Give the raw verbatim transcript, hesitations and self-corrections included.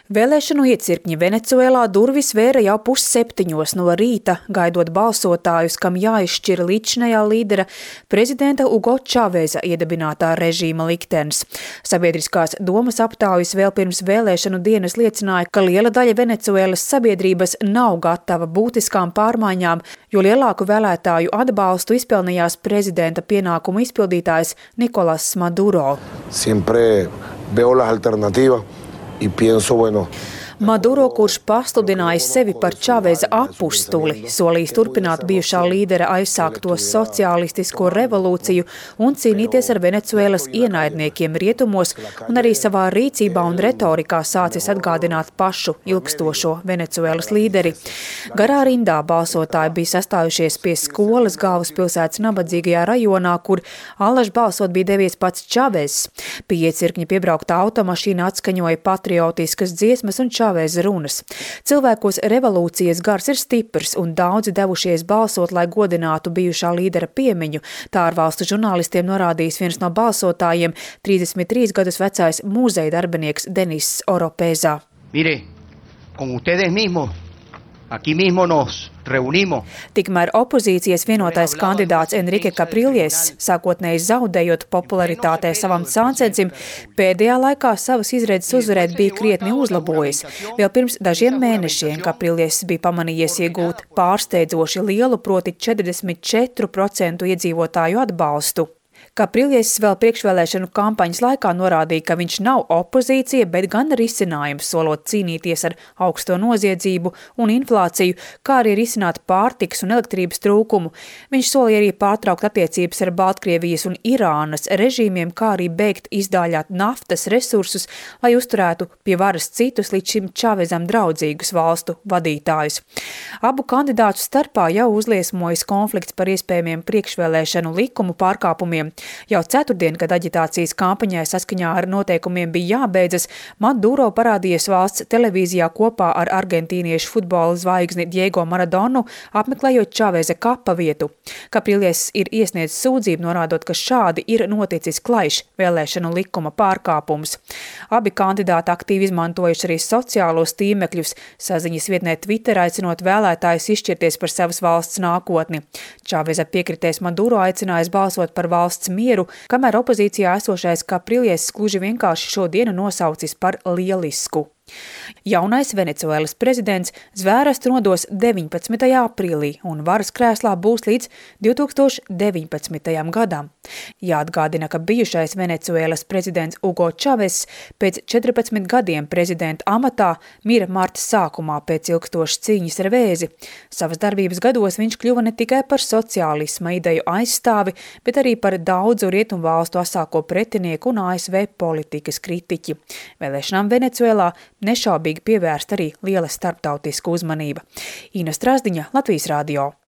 Vēlēšanu iecirkņi Venecuēlā durvis vēra jau pusseptiņos no rīta, gaidot balsotājus, kam jāizšķir līdzinējā līdera prezidenta Hugo Čaveza iedibinātā režīma liktenis. Sabiedriskās domas aptaujas vēl pirms vēlēšanu dienas liecināja, ka liela daļa Venecuēlas sabiedrības nav gatava būtiskām pārmaiņām, jo lielāku vēlētāju atbalstu izpelnījās prezidenta pienākumu izpildītājs Nicolás Maduro. Siempre veo las alternativas. Y pienso, bueno, Maduro, kurš pasludinājis sevi par Čaveza apustuli, solījis turpināt bijušā līdera aizsākto sociālistisko revolūciju un cīnīties ar Venecuēlas ienaidniekiem rietumos, un arī savā rīcībā un retorikā sācis atgādināt pašu ilgstošo Venecuēlas līderi. Garā rindā balsotāji bija sastājušies pie skolas galvaspilsētas nabadzīgajā rajonā, kur allaž balsot bija devies pats Čavez. Pie iecirkņa piebraukta automašīna atskaņoja patriotiskas dziesmas un Čavez runas. Cilvēkos revolūcijas gars ir stiprs un daudzi devušies balsot, lai godinātu bijušā līdera piemiņu. Tā ārvalstu žurnālistiem norādījis viens no balsotājiem, trīsdesmit trīs gadus vecais muzeja darbinieks Denis Oropeza. Mire, con ustedes mismos, aquí mismo nos reunimos. Tikmēr opozīcijas vienotais kandidāts Enrique Capriles, sākotnēji zaudējot popularitātē savam sāncensim, pēdējā laikā savas izredzes uzvarēt bija krietni uzlabojis. Vēl pirms dažiem mēnešiem Capriles bija pamanījies iegūt pārsteidzoši lielu, proti četrdesmit četru procentu iedzīvotāju atbalstu. Capriles vēl priekšvēlēšanu kampaņas laikā norādīja, ka viņš nav opozīcija, bet gan risinājums, solot cīnīties ar augsto noziedzību un inflāciju, kā arī risināt pārtikas un elektrības trūkumu. Viņš solīja arī pārtraukt attiecības ar Baltkrievijas un Irānas režīmiem, kā arī beigt izdāļāt naftas resursus, lai uzturētu pie varas citus līdz šim Čavezam draudzīgus valstu vadītājus. Abu kandidātu starpā jau uzliesmojas konflikts par iespējamiem priekšvēlēšanu likumu pārkāpumiem. Jau ceturtdien, kad aģitācijas kampaņai saskaņā ar noteikumiem bija jābeidzas, Maduro parādījies valsts televīzijā kopā ar argentīniešu futbola zvaigzni Diego Maradonu, apmeklējot Čaveza kapa vietu. Capriles ir iesniedzis sūdzību, norādot, ka šādi ir noticis klaišs vēlēšanu likuma pārkāpums. Abi kandidāti aktīvi izmantojuši arī sociālos tīmekļus, saziņas vietnē Twitter aicinot vēlētājus izšķirties par savas valsts nākotni. Čaveza piekritējs Maduro aicinājis balsot par valsts mieru, kamēr opozīcijā esošais Capriles gluži vienkārši šo dienu nosaucis par lielisku. Jaunais Venecuēlas prezidents zvērestu nodos deviņpadsmitajā aprīlī un varas krēslā būs līdz divi tūkstoši deviņpadsmitajam gadam. Jāatgādina, ka bijušais Venecuēlas prezidents Hugo Čavez pēc četrpadsmit gadiem prezidenta amatā mira marta sākumā pēc ilgstošas cīņas ar vēzi. Savas darbības gados viņš kļuva ne tikai par sociālisma ideju aizstāvi, bet arī par daudzu rietumu valstu asāko pretinieku un A S V politikas kritiķi. Vēlēšanām Venecuēlā nešaubīgi pievērst arī liela starptautiska uzmanība. Ina Strasdiņa, Latvijas radio.